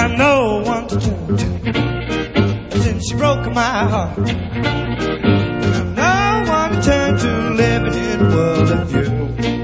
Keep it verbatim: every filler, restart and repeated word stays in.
got no one to turn to since she broke my heart. Got no one to turn to living in a world of you.